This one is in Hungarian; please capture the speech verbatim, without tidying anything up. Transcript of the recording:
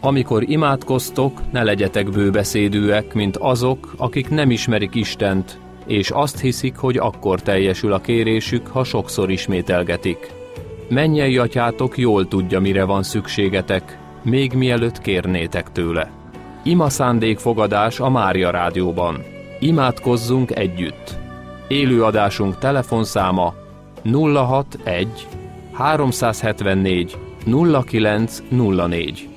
Amikor imádkoztok, ne legyetek bőbeszédűek, mint azok, akik nem ismerik Istent, és azt hiszik, hogy akkor teljesül a kérésük, ha sokszor ismételgetik. Mennyei atyátok jól tudja, mire van szükségetek, még mielőtt kérnétek tőle. Ima szándékfogadás a Mária Rádióban. Imádkozzunk együtt! Élő adásunk telefonszáma nulla hatvanegy háromszázhetvennégy nulla kilenc nulla négy.